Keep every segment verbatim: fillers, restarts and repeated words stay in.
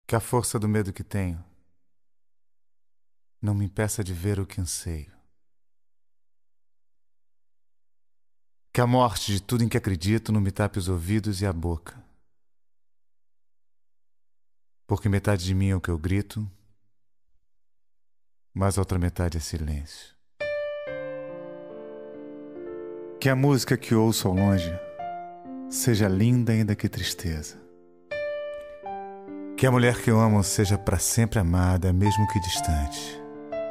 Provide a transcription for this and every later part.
Que a força do medo que tenho não me impeça de ver o que anseio. Que a morte de tudo em que acredito não me tape os ouvidos e a boca. Porque metade de mim é o que eu grito, mas a outra metade é silêncio. Que a música que ouço ao longe seja linda ainda que tristeza. Que a mulher que eu amo seja para sempre amada, mesmo que distante.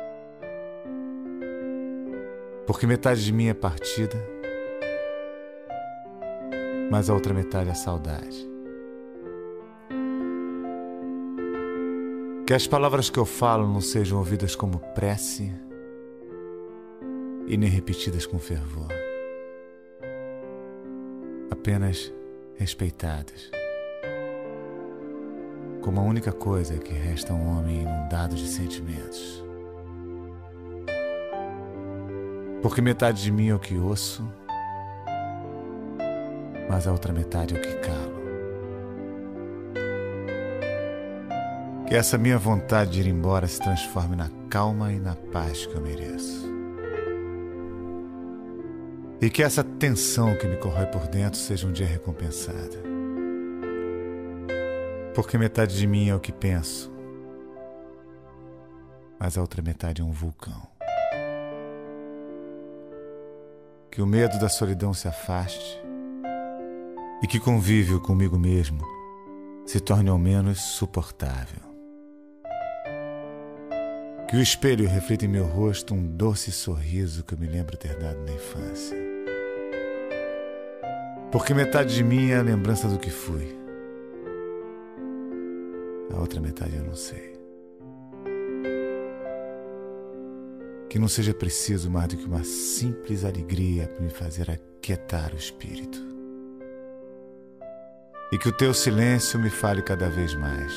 Porque metade de mim é partida, mas a outra metade é saudade. Que as palavras que eu falo não sejam ouvidas como prece e nem repetidas com fervor. Apenas respeitadas, como a única coisa que resta a um homem inundado de sentimentos. Porque metade de mim é o que ouço, mas a outra metade é o que calo. Que essa minha vontade de ir embora se transforme na calma e na paz que eu mereço. E que essa tensão que me corrói por dentro seja um dia recompensada. Porque metade de mim é o que penso, mas a outra metade é um vulcão. Que o medo da solidão se afaste e que convívio comigo mesmo se torne ao menos suportável. Que o espelho reflita em meu rosto um doce sorriso que eu me lembro ter dado na infância. Porque metade de mim é a lembrança do que fui, a outra metade eu não sei. Que não seja preciso mais do que uma simples alegria para me fazer aquietar o espírito. E que o teu silêncio me fale cada vez mais.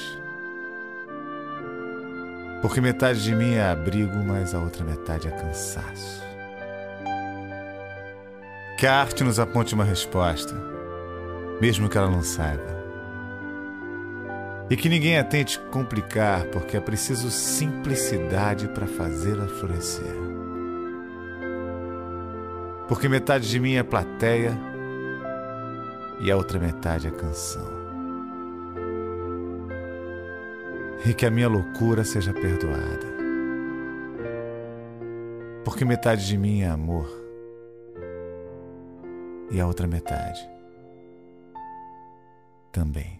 Porque metade de mim é abrigo, mas a outra metade é cansaço. Que a arte nos aponte uma resposta, mesmo que ela não saiba. E que ninguém a tente complicar, porque é preciso simplicidade para fazê-la florescer. Porque metade de mim é plateia e a outra metade é canção. E que a minha loucura seja perdoada. Porque metade de mim é amor e a outra metade também.